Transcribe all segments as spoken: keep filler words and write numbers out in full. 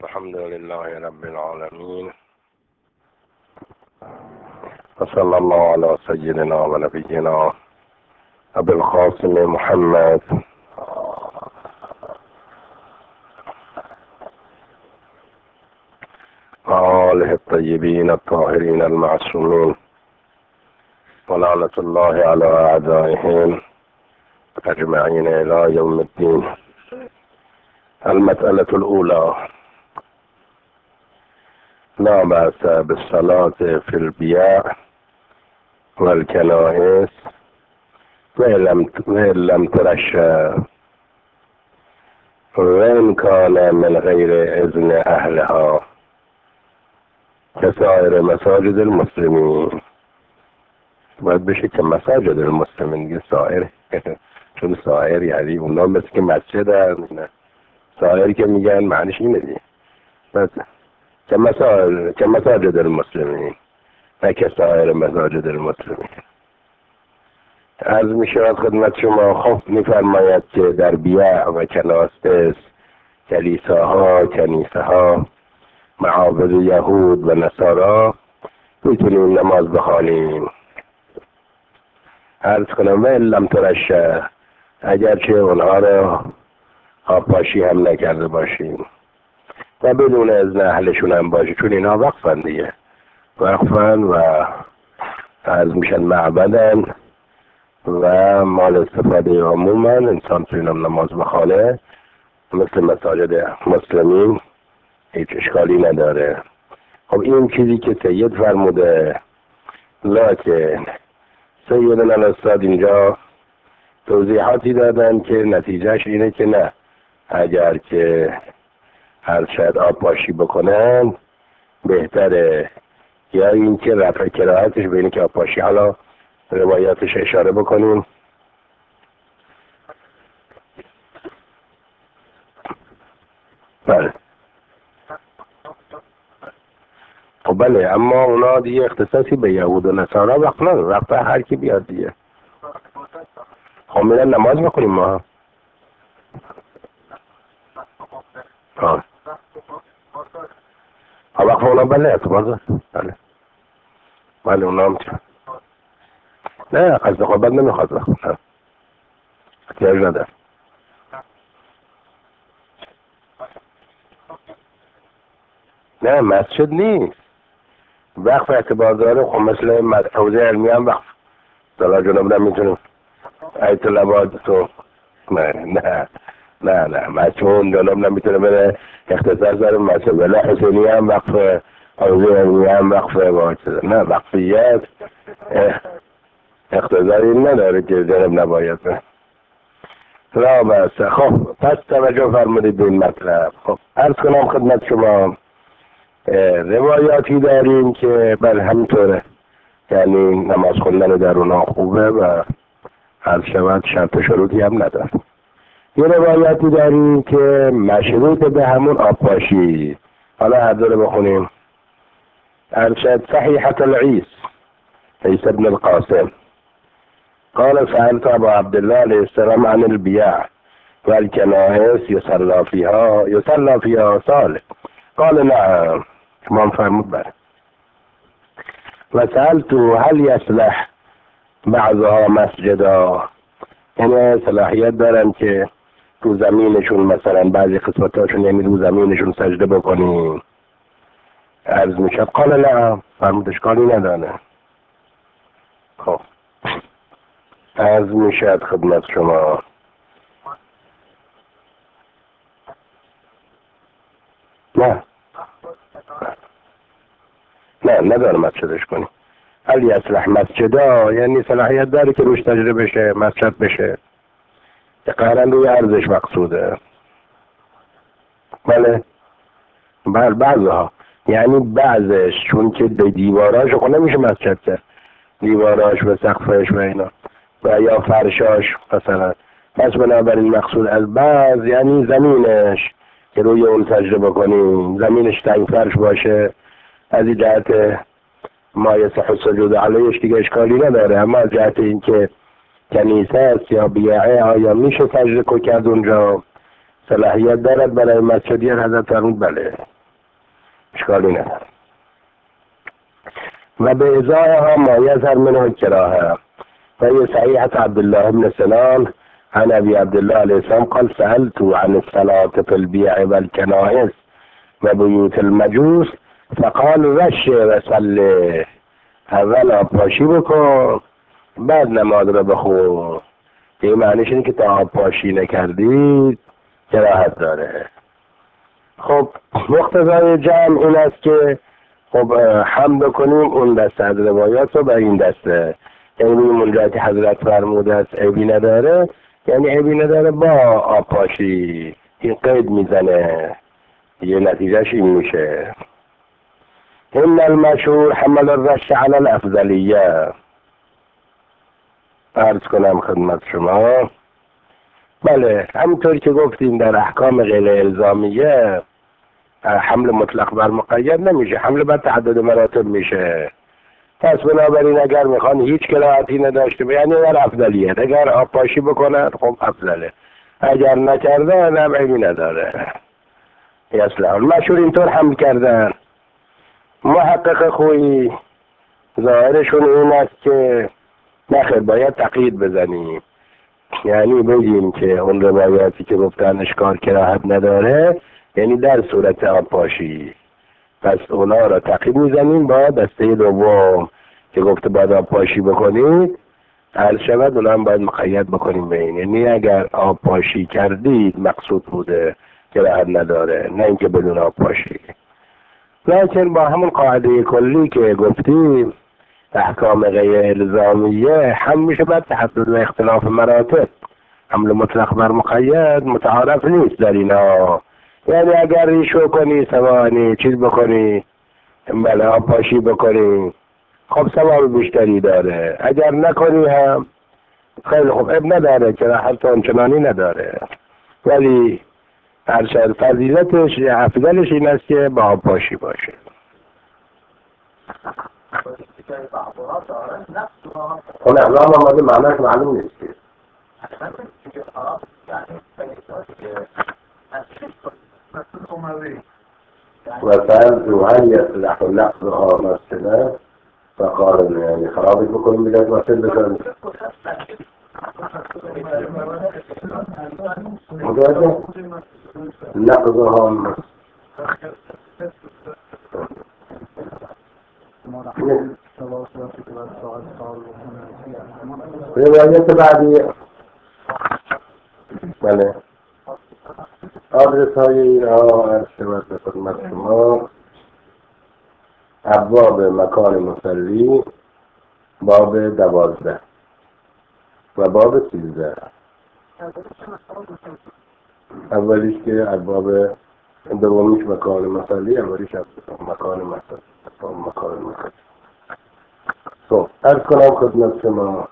الحمد لله رب العالمين، وصلى الله على سيدنا ونبينا أبي القاسم محمد وآله الطيبين الطاهرين المعصومين، ولعنة الله على أعدائهم أجمعين إلى يوم الدين. المسألة الأولى: لا بأس بالصلاة في البيع والكنائس وإن لم ترشى وإن كان من غير إذن أهلها كسائر مساجد المسلمين. باید بشه که مساجد المسلمین سایر چون سایر یعنی اونا مثل که مسجد هست، سایر که میگن معنیش اینه دیگه، بس که مساجد که مساجد المسلمین نه که سایر مساجد المسلمین. عرض می شود خدمت شما، خب میفرماید که در بیع و کنائس، کلیساها، کنیسه ها، معابد یهود و نصارا میتونیم نماز بخوانیم. عرض کنم و لم ترشه، اگرچه اونها را آبپاشی هم نکرده باشیم و بدون اذن اهلشون هم باشه، چون اینا وقفن دیگه، وقفن و عرض میشن معبدن و مال استفاده عموما انسان توی نماز بخوانه مثل مساجد مسلمین هیچ اشکالی نداره. خب این چیزی که سید فرموده، لکن سیدنا الاستاد اینجا توضیحاتی دادن که نتیجهش اینه که نه، اگر که هر شاید آب پاشی بکنن بهتره، یا این که رفع کراهتش به اینه که آب پاشی. حالا روایاتش اشاره بکنیم. بله خب بله، اما اونا دیگه اختصاصی به یهود و نصارا وقت نداره، وقت هر کی بیاد دیگه. خب میرن نماز بخونیم ما. ها ها وقت اونا بله اعتبار بله بله اونا هم چه نه قصد خوابت نمیخواد بخون، احتیاج نداره. نه مسجد نیست، وقف اعتبار داره. خب مثل حوزه علمی هم وقف دلا جنوب نمیتونیم ایت لباد تو نه نه نه نه مسجون جنوب نمیتونه بره اختصاص داره مسجد، ولی حسینی هم وقف، حوزه علمی هم وقف باید. نه وقفیت اقتضایی نداره که جنوب نباید بره. لا بس. خب پس توجه فرمودید به این مطلب. خب عرض کنم خدمت شما، روایاتی داریم که بل همطوره، یعنی نماز خوندن در اونا خوبه و هر شود شرط شروطی هم نداره. یه روایاتی داریم که مشروط به همون آبپاشی. حالا هر دوره بخونیم. ارشد صحیحة العیس عیسی ابن القاسم قال سألت ابا عبدالله علیه السلام عن البیع والکنائس یصلی فیها یصلی فیها صالح قال نعم. امام فرمود بله. و سألت هل یصلح بعضها مسجدا، یعنی صلاحیت دارن که رو زمینشون مثلا بعضی قسمتاشون یعنی رو زمینشون سجده بکنیم. عرض میشد قال نعم، فرمود اشکالی نداره. خب عرض میشد خدمت شما، نه نه نداره مسجدش کنی. هل یصلح مسجدا یعنی صلاحیت داره که روش تجربه بشه، مسجد بشه، که قهرن روی ارزش مقصوده. بله بله بعضها، یعنی بعضش چون که به دیواراش خب نمیشه مسجد کرد، دیواراش و سقفش و اینا و یا فرشاش مثلا، پس بنابراین مقصود از بعض یعنی زمینش که روی اون سجده بکنیم، زمینش تنگ فرش باشه، از این جهت ما یصح السجود علیهش دیگه اشکالی نداره. اما از جهت این که کنیسه است یا بیعه، آیا میشه سجده کو کرد اونجا، صلاحیت دارد برای مسجدی؟ حضرت فرمود بله. اشکالی نداره. و به ازایها ما یظهر منه کراهه و یه صحیحة عبدالله بن سنان عن ابي عبد الله عليه السلام قال سألت عن الصلاة في البيع والكنائس وبيوت المجوس فقال رش وصلي، اول پاشی بکن بعد نماز رو بخون. این معنیش اینه که تا پاشی نکردید کراهت داره. خب مقتضای جمع این است که خب حمد کنیم اون دسته از روایات رو به این دسته، یعنی اونجا که حضرت فرموده است عیبی نداره، یعنی عیبی نداره با آبپاشی. این قید میزنه، یه نتیجهش این میشه ان المشهور حمل الرش علی الافضلیه. عرض کنم خدمت شما، بله همونطور که گفتیم در احکام غیر الزامیه حمل مطلق بر مقید نمیشه، حمل بر تعدد مراتب میشه. پس بنابراین اگر میخوان هیچ کراهتی نداشته باشه یعنی در افضلیت، اگر آبپاشی بکنن خب افضله، اگر نکردن هم عیبی نداره. اصلا مشهور اینطور حمل کردن. محقق خویی ظاهرشون این است که نخیر باید تقیید بزنیم، یعنی بگیم که اون روایاتی که گفتن اشکال کراهت نداره یعنی در صورت آبپاشی، پس اونا را تقیید میزنیم با دسته دوم که گفته باید آبپاشی بکنید، هر شود اونا هم باید مقید بکنیم به این، یعنی اگر آبپاشی کردید مقصود بوده کراهت نداره، نه اینکه بدون آبپاشی. لیکن با همون قاعده کلی که گفتیم احکام غیر الزامیه هم میشه بعد تحدد و اختلاف مراتب، حمل مطلق بر مقید متعارف نیست در اینا، یعنی اگر ریشو کنی سوانی چیز بکنی بله آبپاشی بکنی خب ثواب بیشتری داره، اگر نکنی هم خیلی خوب اب نداره که حتی آنچنانی نداره، ولی ارشد فضیلتش یا افضلش این است که با آبپاشی باشه. اون احلام آمده معنیش معلوم نیست که وسألت هل يصلح لفظها مسجدا فقال يعني خرابي بكم بلاد مسجد بكم مجازة لفظها رواية بعدي بله آدرس های اینها ارشد به خدمت شما. ابواب مکان مصلی باب دوازده و باب سیزده. اولیش که ابواب دومیش مکان مصلی، اولیش مکان مصلی مکان مصلی. خب عرض کنم خدمت شما.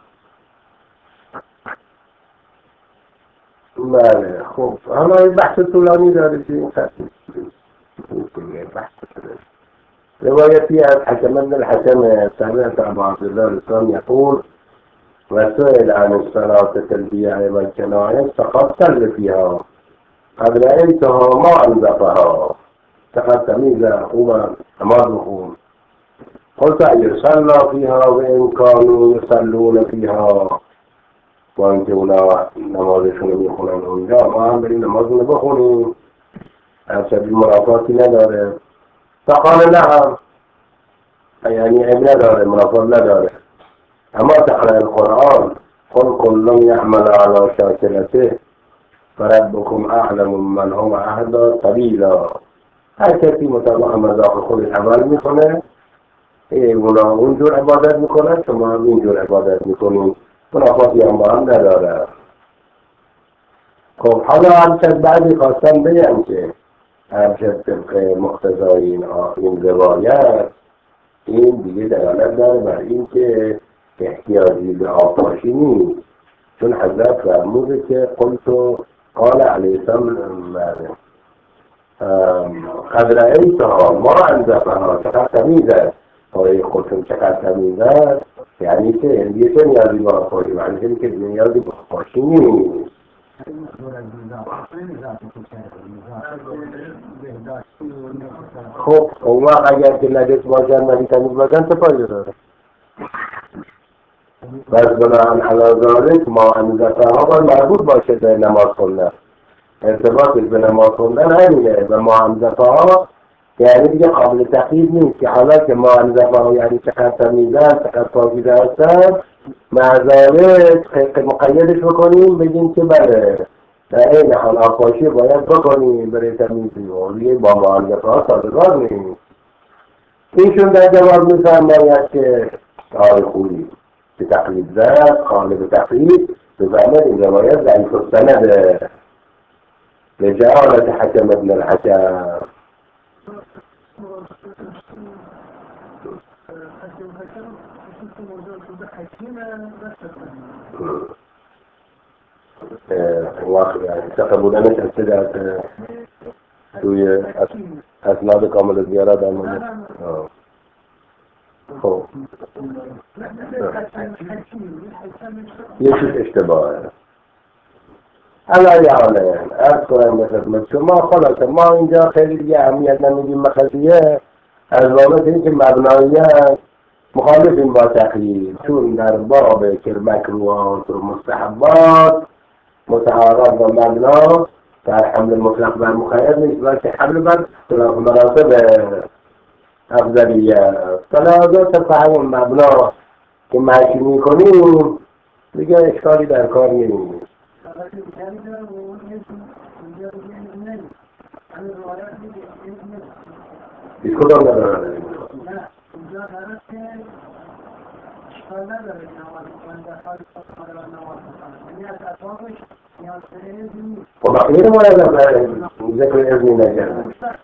بله خب حالا این بحث طولانی داره که این خطی بحث شده. روایتی از حكم بن الحكم سمعت أبا عبد الله الإسلام يقول وسئل عن الصلاة في البيع والكنائس فقد صل فيها قد رأيتها ما أنظفها فقد تميز خوبا نماز بخون. قلت يصلى فيها وإن كانوا يصلون فيها، و اینکه اونا نمازشون رو میخونن اونجا ما هم بریم نمازشون رو بخونیم، اصلا منافاتی نداره. فقال نعم، یعنی عیب نداره منافات نداره. اما تقرأ القرآن قل كل يعمل على شاكلته فربكم اعلم من هو اهدى سبیلا. هر کسی مطابق مذاق خودش عمل میکنه، اونا اونجور عبادت میکنن شما هم اینجور عبادت میکنید، منافاتی هم با هم نداره. خب حالا ارشد بعدی خواستم بگم که ارشد طبق مقتضای این, این روایت این دیگه دلالت داره بر این که احتیاجی به آبپاشی نیست، چون حضرت فرموده که قلت قال علیه السلام قد رأیتها ما انظفها چقدر تمیزه، آقای خودتون چقدر تمیزه، یعنی که دیگه چه نیازی به آبپاشی، معنی که نیازی به آبپاشی نیست. خب اون وقت اگر که نجس باشن ولی تمیز باشن چه فایده داره؟ بس بنابراین علی ذالک ما انزفه ها باید مربوط باشه به نماز خوندن، ارتباطش به نماز خوندن همینه و ما انزفه ها یعنی دیگه قابل تقیید نیست که حالا که ما انزفه ها یعنی چقدر تمیزن چقدر پاکیزه هستن معذالک مقیدش بکنیم بگیم که بله در این حال آفاشی باید بکنیم برای تمیزی و دیگه با ما انزفه ها سازگار نیست. ایشون در جواب میفرماید که آقای خویی که تقلید زد قالب تقلید بفرماید این روایت ضعیف السنده لجهالت حکم ابن الحکم. واقعی ثقه بودنش از چه جهت توی اسناد کامل زیاره در مورد خب یه چیز اشتباهه علایه حاله ارز کنم به خدمت شما. خلاصه ما اینجا خیلی دیگه اهمیت نمیدیم قضیه از بابت اینکه مبناییت مخالفیم با تقلید، چون در باب که مکروهات و مستحبات متعارض با مبنا در حمل مطلق بر مخیر نیست بلکه حمل بر خلاف مراتب افضلیه. فلازم طبق همون مبنا که مشی میکنیم دیگه اشکالی در کار نیست. هیچ کدام نداره خب اخیر ما از ذکر ازنی نجرد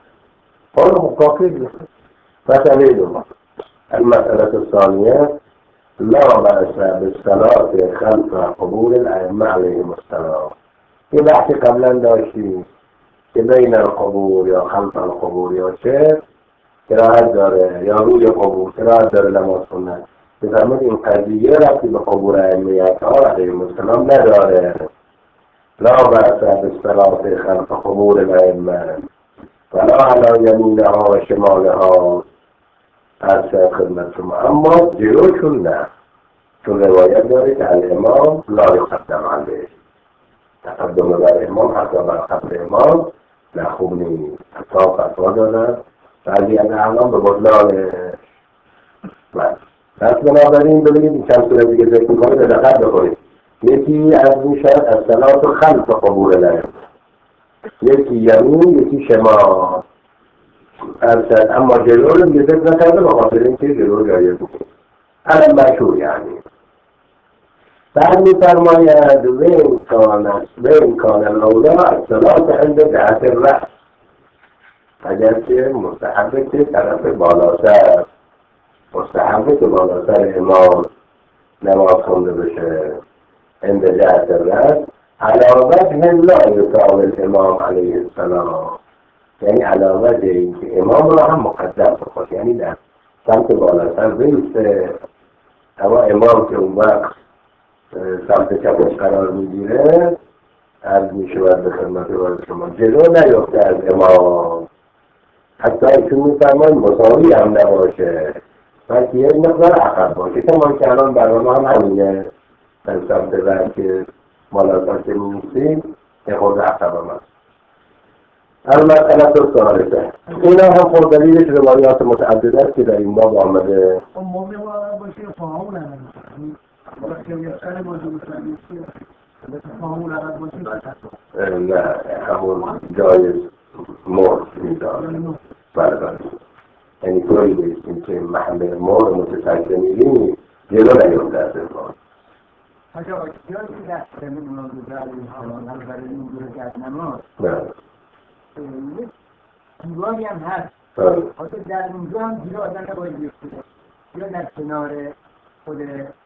خب کافی مسئله دوم المسألة الثانية لا بأس بالصلاة خلف قبور الأئمة عليهم السلام. این بحث قبلا داشتیم که بین القبور یا خلف القبور یا چه قرائت داره یا روی قبور قرائت داره نماز خوندن. بفرمایید این قضیه ربطی به قبور ائمه علیهم السلام نداره. لا بأس بالصلاة خلف قبور الأئمة ولا على يمينها و شمالها. از خدمت شما اما جلوشون نه، چون روایت داره که الامام لا یقدم علیه، تقدم بر امام حتی بر قبر امام نه خوب نیست. حتی فتوا دادن بعضی از اعلام به بطلان بس. پس بنابراین ببینید این چند سوره دیگه ذکر میکنه به دقت بکنید. یکی از میشد از صلات خلف قبور الائمه، یکی یمین یکی شمال. ارشد اما جلو رو میگه ذکر نکرده به خاطر اینکه جلو جایز بود الان مشهور یعنی. بعد میفرماید وین کان وین کان الاولا الصلاة عند جهت الرأس، اگر که مستحبه که طرف بالاتر مستحبه که بالاتر امام نماز خونده بشه عند جهت الرأس علی وجه لا یطاع الامام علیه السلام، یعنی علاوه به این که امام را هم مقدم بخواد یعنی در سمت بالاتر بیسته، اما امام که اون وقت سمت چپش قرار میگیره عرض میشود به خدمت شما جلو نیفته از امام، حتی ایشون میفرماید مساوی هم نباشه بلکه یک مقدار عقب باشه که ما که الان برنامه هم همینه در سمت رد که بالاتر که میستیم که خود عقب هم هست. المسئله الثالثه اینا هم خود دلیلش روایات متعدده است که در این باب آمده. مومن باشه فاهمون هم نه همون جای مرد میدانه برداری یعنی طوری بیستیم که محل مرد متسکه میدیم جلو نیفته از امام. حاجه آقای جایی که دست کنیم اون رو برای این برای این گروه کرد نماز یک دیواری هم هست حالا در اونجا هم دیگه آدم نباید بیفته یا در کنار خود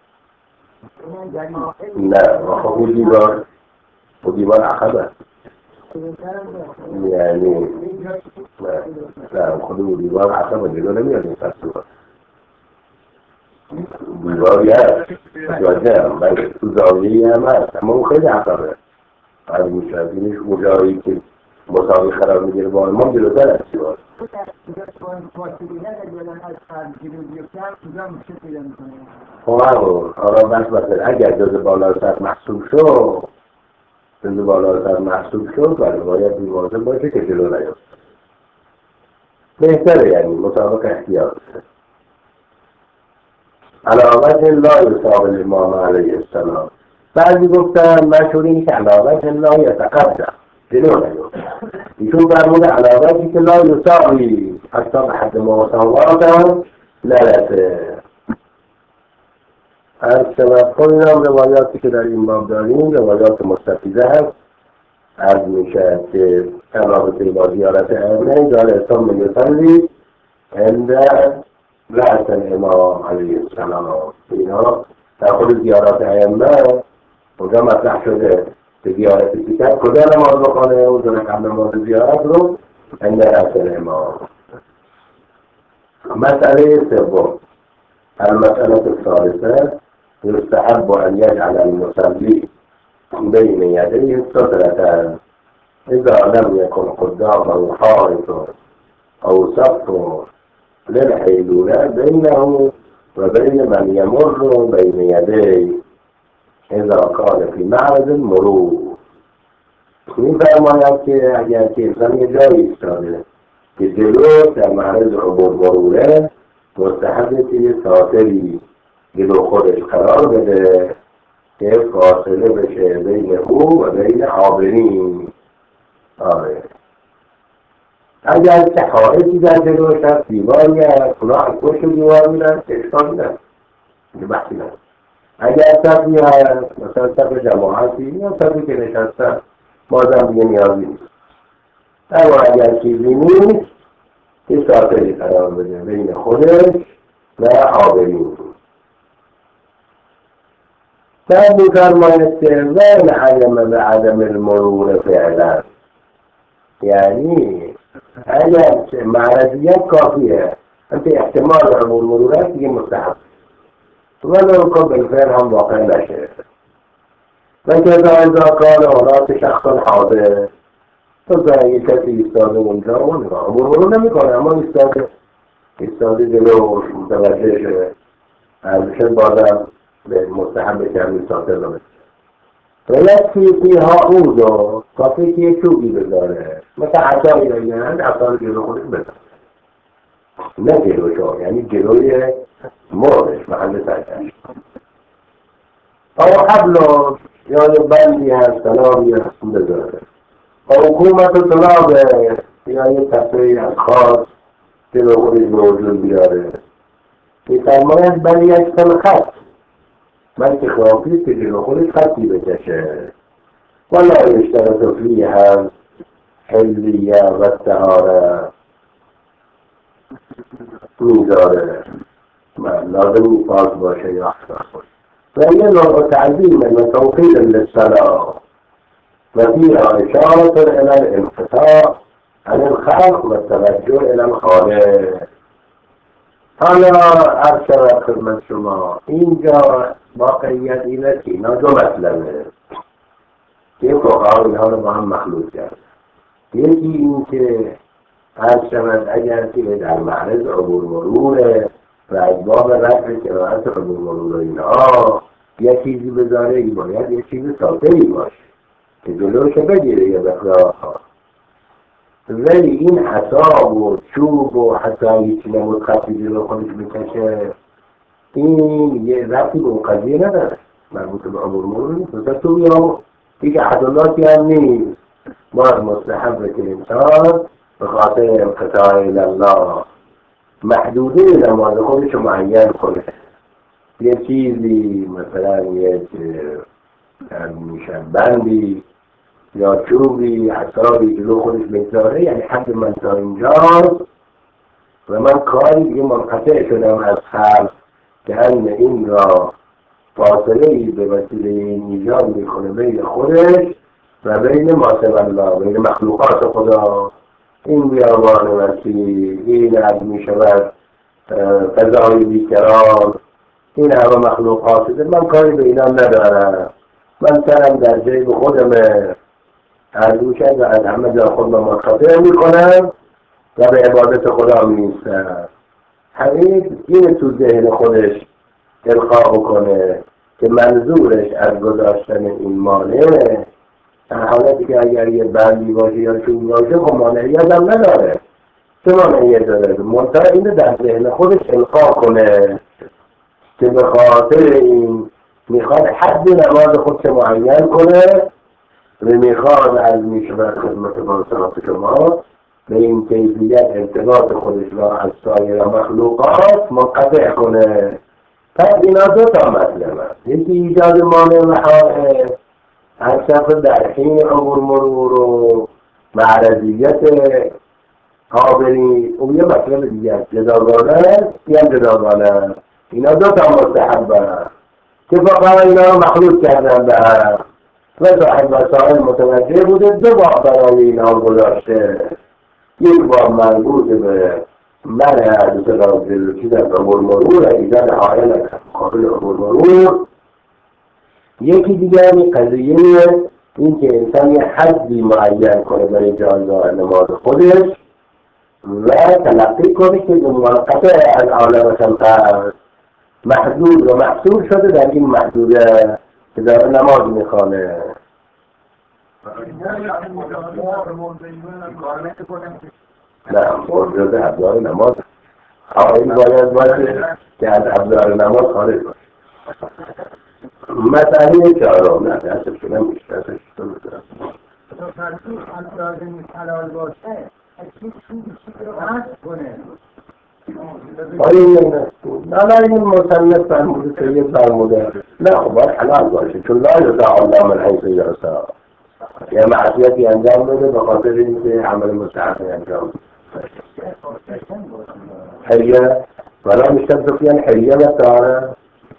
نه خب اون دیوار اون دیوار عقب هست یعنی نه خود اون دیوار عقب هست دیگه نمیاد این تصور دیواری هست جاده هم تو زاویه‌ای هم هست اما اون خیلی عقبه هر میشد اینش مجایی که مساوی قرار میگیره با ما جلوتر از سیوار خب همون حالا بس مثلا اگر جز بالا سر محسوب شد جز بالا سر محسوب شد ولی باید بیوازه باشه که جلو نیفت بهتره یعنی مطابق احتیاط علاوت لا یصاب الامام علیه السلام بعضی گفتن مشهور اینه که علاوت لا یتقدم جلو نیفت ایشون فرمود علاوتی که لا یصابی حتی به حد مساوات هم نرسه. از شبت کنیم روایاتی که در این باب داریم روایات مستفیضه هست. عرض میشه که رابطه با زیارت ائمه داره ثم یصلی عند رأس الامام علیه السلام. اینا در خود زیارت ائمه اونجا مطرح شده که زیارت کتاب کجا نماز بخونه و زن قبل نماز زیارت رو عند رأس الامام. مسئله سوم المسألة الثالثة يستحب أن يجعل المصلي بين يديه السترة إذا لم يكن قدامه حائط أو صف للحيلولة بينه وبين من يمر بين يديه إذا كان في معرض المرور. می‌فرماید که اگر که انسان یه جایی ایستاده که جلو در معرض عبور مروره مستحبه که یه ساتری جلو خودش قرار بده که فاصله بشه بین او و بین عابرین. آره اگر که حائطی در جلوش هست دیواری هست اونا از پشت دیوار میرن اشکال میرن یه بحثی هست. اگر صفی هست مثلا صف جماعتی یا صفی که نشستن بازم دیگه نیازی نیست. اما اگر چیزی نیست یه ساتری قرار بده بین خودش و عابرین. بعد می‌فرماید که وین علم به عدم المرور فعلا یعنی اگر معرضیت کافیه انت احتمال عبور مرورات دیگه مستحب ولو کن بالفعل هم واقع نشه. و که اذا کان هناك شخص حاضر تو یه کسی ایستاده اونجا و نگاه عبور مرور نمیکنه اما ایستاده ایستاده جلو متوجه شده ارزشت بازم به مستحب کمی ساتر رو بسید و یکی فیها اوزو کافی که یه چوبی بذاره مثل عصایی بگیرند عصا رو جلو خودش بذاره نه جلو شو یعنی جلوی مرش محل سرکش او حبلو یا یه بندی هست سلامی هست بذاره او حکومت و طلابه یا یه تصویه از خاص جلو خودش موجود بیاره که فرماید بلی یک سن خط من که خوابی که جلو خودش خطی بکشه ولا یشترط فیها حلیه و طهاره میذاره لازم پاک باشه یا احساس باشه و این نوع تعظیم و توقیر للصلاة و فیها اشارة الى الانقطاع عن الخلق و التوجه الى الخالق. حالا عرض شود خدمت شما اینجا واقعیت اینه که اینا دو مطلبه که فقها اینها رو با هم مخلوط کرد. یکی این که عرض شود اگر که در معرض عبور مروره و از باب رفع قرائت عبور مرور اینها یه چیزی بذاره این باید یه چیز ساتری باشه که جلوش بگیره یه بخراه ها. ولی این حساب و چوب و حتی هیچی نمود خطی جلو خودش بکشه این یه رفتی به اون قضیه نداره مربوط به عبور مرور نیست. مثلا تو یا دیگه عدلاتی هم نیست باید مستحبه که انسان به خاطر انقطاع الله محدوده نماز خودش رو معین کنه یه چیزی مثلا یک میشه بندی یا چوبی حسابی جلو خودش بگذاره یعنی حد من تا اینجاست و من کاری دیگه منقطع شدم از خلق که ان این را فاصله ای به وسیله این ایجاد میکنه بین خودش و بین ما سوی الله بین مخلوقات خدا. این بیابان وسیع این از میشود فضای بیکران این همه مخلوقات من کاری به اینا ندارم من سرم در جیب خودمه از میشن و از همه جا خود را منقطع میکنن و به عبادت خدا می‌ایستن. همین این تو ذهن خودش القا بکنه که منظورش از گذاشتن این مانع، در حالتی که اگر یه بندی باشه یا چون باشه خب مانعیت هم نداره، چه مانعیت داره؟ منطقه اینه در ذهن خودش القا کنه که به خاطر این میخواد حد نماز خودش معین کنه و میخواد از میشود خدمت بانسانات شما به این کیفیت ارتباط خودش را از سایر مخلوقات منقطع کنه. پس اینا دو تا مطلب هست، یکی ایجاد مانع و حائل از طرف در حین عبور مرور و معرضیت قابلی، اون یه مطلب دیگه است، جداگانه است یا جداگانه است. اینا دو تا مستحب هست که فقط اینا رو مخلوط کردن به هم و صاحب وسائل متوجه بوده دو باب برای اینا گذاشته، یک باب مربوط به منع حدث را چیز از عبور مرور و ایجاد حائل از مقابل عبور مرور، یکی دیگری قضیه این که انسان یه حدی معین کنه برای جایگاه نماز خودش و تلقی کنه که منقطع از عالم خلقت محدود و محصول شده در این محدوده که داره نماز میخوانه. نه مرجزه ابزار نماز این باید باشه که از ابزار نماز خارج باشه. مسئله چهارم نه دستش کنم بیشترش تو بزرم تا فرسوش هم حلال باشه چیز چیز رو قصد کنه. نه نه این مصنف فرموده سید فرموده نه خب باید حلال باشه چون لا یتعالی من حیث یرسا، یه معصیتی انجام بده به خاطر اینکه عمل مستحب انجام حریه ولا میشتر سفیان حریه بساره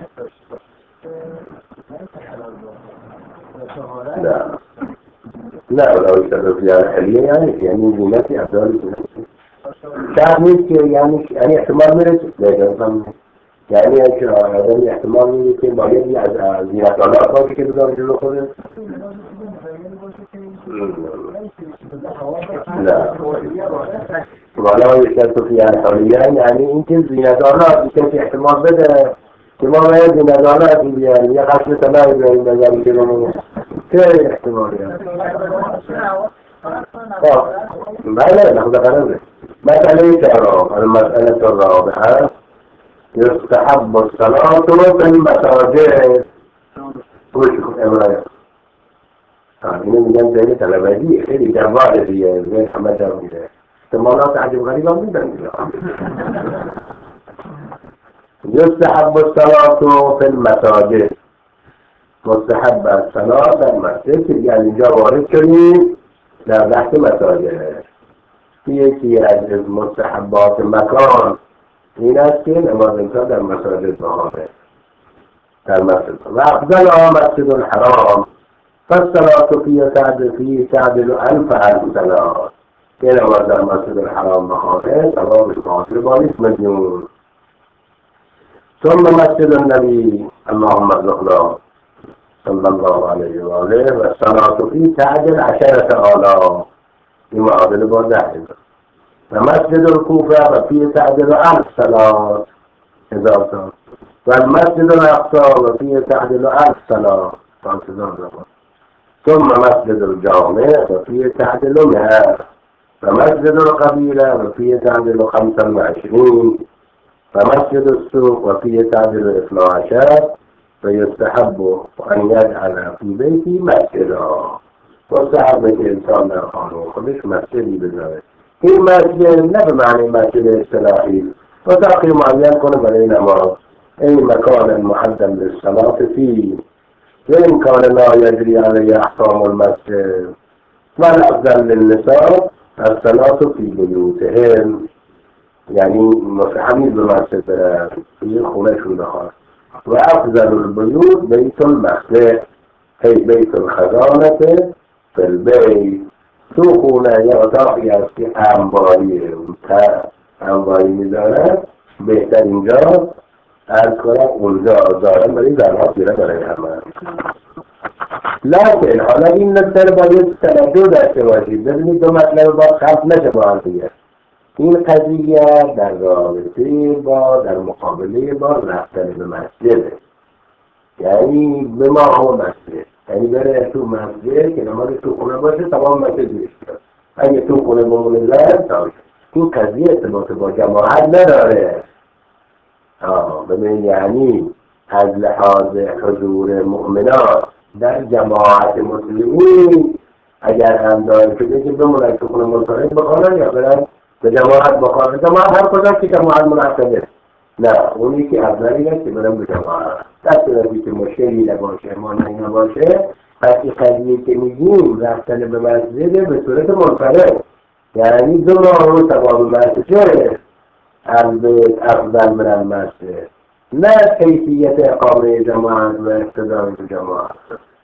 نه نه ولا میشتر سفیان حریه یعنی یعنی زینتی افضال زینتی شاید نیست که یعنی یعنی احتمال میره لیکن یعنی آدمی احتمال میره که باید از زینت آلات باشه که بذاره جلو خوده نه والا یکت تو فیان حالیه یعنی این که زینت آلات کسی احتمال بده که ما باید زینت آلات بیاریم یه قسم تنهی بیاریم بذاریم جلو که احتمالی هست بله نخوده قراره. مسئله چهارم المسئله الرابعه يستحب الصلاة في المساجد. گوش کن امرای اینو میگن ذهن طلبگی خیلی جوال دیگه ذهن همه جا میده احتمالات عجب غریب هم میدن يستحب الصلاة في المساجد، مستحب الصلاة در مسجد که دیگه اینجا وارد شدیم در بحث مساجد. یکی از مستحبات مکان این است که نماز انسان در مساجد بخوانه در مسجد و افضل مسجد الحرام فالصلاة فيه تعدل فيه تعدل الف الف صلاة که نماز در مسجد الحرام بخوانه ثوابش معادل با نیست ملیون. ثم مسجد النبي اللهم ارزقنا صلى الله عليه وآله والصلاة فيه تعدل عشرة آلاف این معادل با ده ومسجد الكوفة وفيه تعدل ألف صلاة هزار صلاة والمسجد الأقصى وفيه تعدل ألف صلاة خمس هزار صلاة ثم مسجد الجامع وفيه تعدل مئة ومسجد القبيلة وفيه تعدل خمسا وعشرين ومسجد السوق وفيه تعدل اثنا عشر ويستحب أن يجعل في بيته مسجدا مستحب الإنسان در خانه خودش مسجدی بذاره. این مسجد نه به معنی مسجد اصطلاحی و تقییم معین کنه برای نماز این مکان محدد للصلاة فيه وإن كان لا يجري عليه أحكام المسجد والأفضل للنساء الصلاة في بيوتهن یعنی مستحبی به مسجد توی خونهشون بخواد و افضل البیوت بیت المسجد هی بیت الخزانة فی البیت تو خونه یا اتاقی هست که انباریه انباری میدارد بهتر اینجا ارز کنم اونجا دارم برای زنها گیره برای همه لکن حالا این نکته باید توجه داشته باشید. ببینید دو مطلب با خلط نشه با هم دیگه. این قضیه در رابطه با در مقابله با رفتن به مسجد، یعنی به ما هم مسجد، یعنی بره تو مسجد که نماز تو خونه باشه تمام مسجد بیشتر، اگه تو خونه بمونه زن تاشه. این قضیه ارتباط با جماعت نداره. آه ببین، یعنی از لحاظ حضور مؤمنان در جماعت مسلمین اگر هم داره شده که بمونن تو خونه منفرد بخوانن یا برن به جماعت بخوانن. جماعت هر کجا که جماعت مناسبه، نه اونی که افضلی هست که برن به جماعت. دست صورتی که مشکلی نباشه، مانعی نباشه، پس این قضیه که میگیم رفتن به مسجد به صورت منفرد، یعنی دو ماه رو ثواب مسجد افضل برن مسجد، نه کیفیت اقامه جماعت و اقتدار تو جماعت.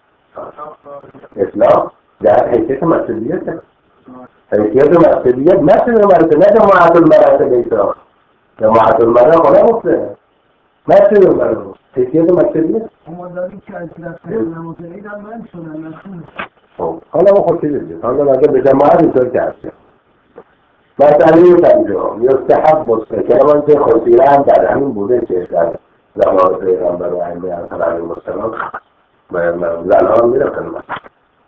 اسلام در حیثیت مسئولیت حیثیت مسئولیت مسئولیت مرسه، نه جماعت المرسه بیتا جماعت المرسه خونه مفته مسئولیت مرسه حیثیت مسئولیت. اما داریم که از رفتن نموزنید هم من شدن نسون. حالا ما خود چیزید حالا اگر به جماعت اینطور که هسته مسئله پنجم یستحب بسته که من که خسیره هم در همین بوده که در زمان پیغمبر و ائمه علیهم السلام زنان میرفتن مسجد.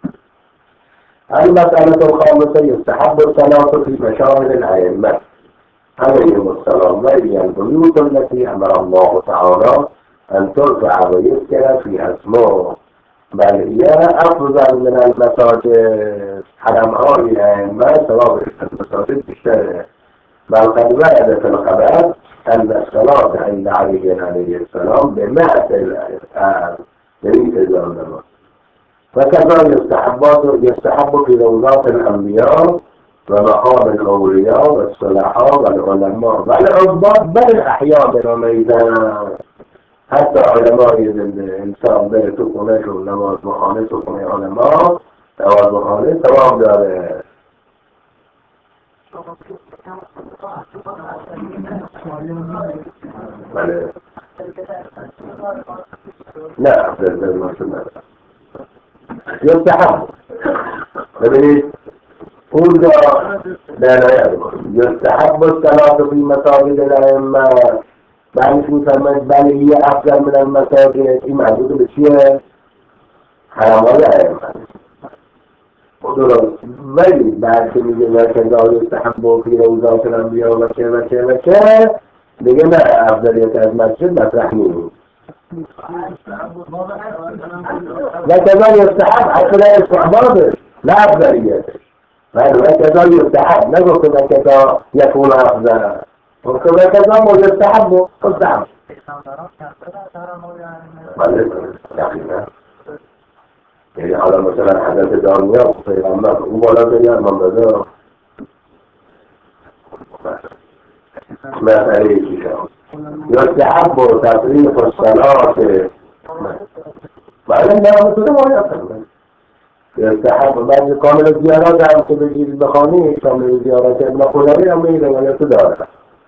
المسألة الخامسة يستحب الصلاة في مشاهد الأئمة عليهم السلام وهي البيوت التي أمر الله تعالى أن ترفع ويذكر فيها اسمه، بل هي أفضل من المساجد. حرمها الأئمة ثواب المساجد بالشرع، بل قد ورد في الخبر أن الصلاة عند علي عليه السلام بمئة الآن ليس النماز. وكذا يستحب يستحب في روضات الأنبياء ومقام الأولياء والصلحاء والعلماء والعباد بل الأحياء بالميدان. حتى علماء الإنسان بل تكونش نماز بخانه تكون علماء نماز بخانه ثواب داره. بله نه در مسلمان يستحب ببینید اونجا يستحب الصلاة في مساجد الأئمة بعدش میفرماید بله هي افضل من المساجد. این مربوط به چیه؟ حرمهای ائمه. درست. ولی بعد که میگه وکذا یستحب فی روضات الانبیاء و چه و چه و چه دیگه نه افضلیت از مسجد مطرح نیست. وكذا يستحب حتى لا استحبابه لا أفضليته، وكذا يستحب نقول وكذا يكون أفضل وكذا ما يستحب قدام. يعني على مثلا حدث دانيال في عمك ولا بيان من بدر ما عليه شيء. يستحب تفريق الصلاة بعدين نعم مثل ما يفعل. يستحب بعد كامل الزيارات عن كل جيل بخاني كامل الزيارات ابن خلالي أمير ولا تدار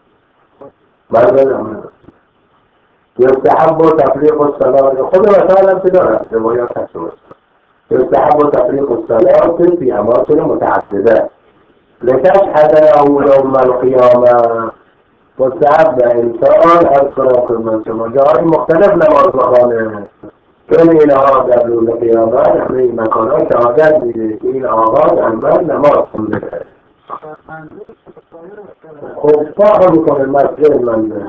بعدين يستحب تفريق الصلاة خذ مثلا تدار روايات حسوس. يستحب تفريق الصلاة في أماكن متعددة لتشهد يوم القيامة. مستحب انسان اذكر في المنصب جای مختلف نماز بخوانه چون این آقا در روز قیامت همه این مکانات شهادت میده که این آقا اول نماز خونده. خب فرق میکنه مسجد منده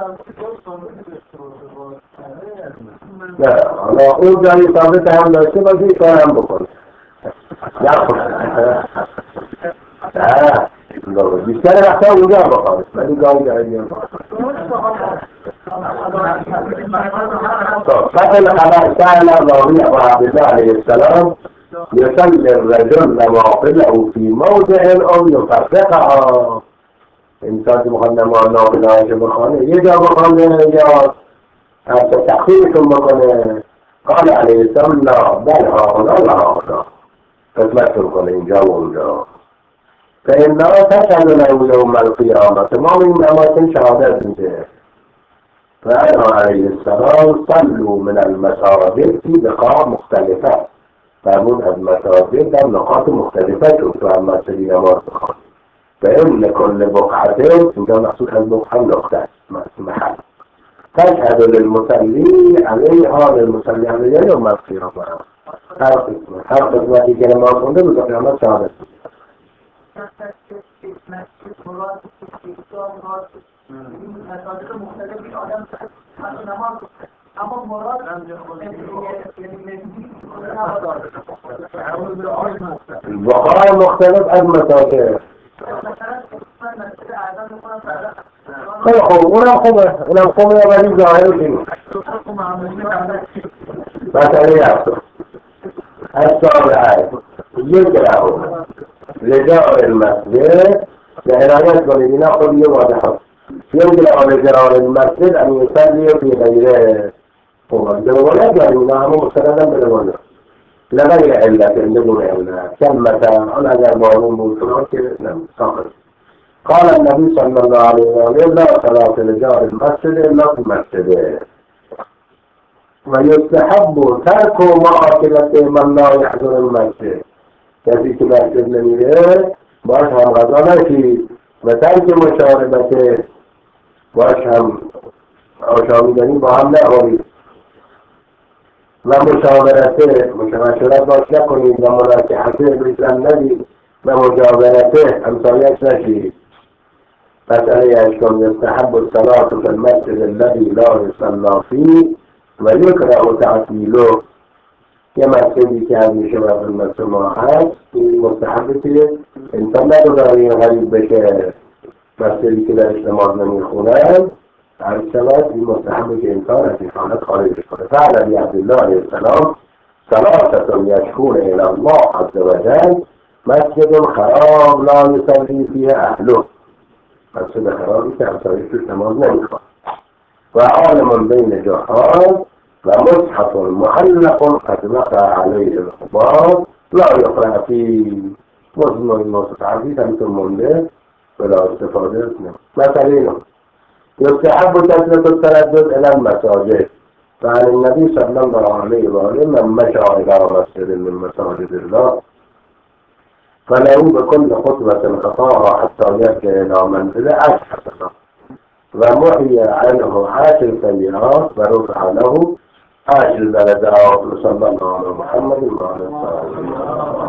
نه حالا اون جایی ثابت هم داشته باشه این کار هم بکنه نه بیشتر وقتا اونجا بخواه ولی گاهی جایی هم فقط الخبر سأل راوی ابو عبدالله علیه السلام يصلي الرجل نوافله في موضع او يفرقها. انسان که مخواد نماز نافله‌اش بخوانه یه جا بخوانه یا حتی تخفیفشون بکنه. قال علیه السلام لا بل هاهنا و هاهنا قسمتشون کنه اینجا و اونجا. فإنها تشهد له يوم القيامة تمام این اماکن شهادت میده. فأنا عليه السلام صلوا من المساجد في بقاع مختلفة فرمود از مساجد در نقاط مختلفه چون تو هم مسجدی نماز بخوان و این کل بقعته اینجا مقصود از بقعه نقطه است محل تشهد للمصلی علیها للمصلی علیها یا مغفرة معه هر قسمت هر قسمتی که نماز خونده روز قیامت شهادت اما مراد بقاع مختلف از مساجد خیلی خوب اونم خوبه اونم خوبه ولی ظاهر اینه مسئله هفتم السابعه یکره لجار المسجد به عنایت کنید اینا خود یه واضح هست یکره لجار المسجد ان یصلی فی غیره خوبه جوابه داریم اینا همه مستندم بلوانه لغير علة بدون علة كلمة أنا جربان بوصلة ساخر قال النبي صلى الله عليه وسلم لا صلاة لجار المسجد إلا في المسجد ويستحب ترك مؤاكلة من لا يحضر المسجد كذي في مسجد نميره باش هم غزا نشي وترك مشاربته باش هم آشامیدنی با هم نخورید و مشاورته مشاورت باش نکنید و مناصحته بسن ندید و مجاورته همسایش نشید مسئله اشکام یستحب الصلاة فی المسجد الذي لا يصلى فيه و یکره تعطیله یه مسجدی که از میشه و المسجد ما هست این مستحبه که انسان نداره غریب بشه مسجدی که درش نماز نمیخونن عرض شود این مستحبه که انسان از این حالت خارجش کنه فعلا بی عبدالله علیه السلام صلاتتون یشکون الى الله عز وجل مسجد خراب لا یصلی فیه اهله مسجد خرابی که همسایش توش نماز نمیخواد و عالم بین جهان و مصحف معلق قد وقع علیه الخبار لا یقرأ فی مضمون مصحف عزیز همینطور مونده ولا استفاده نمید مثلا اینو يستحب كثرة التردد إلى المساجد فعن النبي صلى الله عليه وسلم من مشى إلى مسجد من مساجد الله فله بكل خطوة خطاها حتى يرجع إلى منزله عشر حسنات ومحي عنه عشر سيئات ورفع له عشر درجات صلى الله على محمد وعلى آله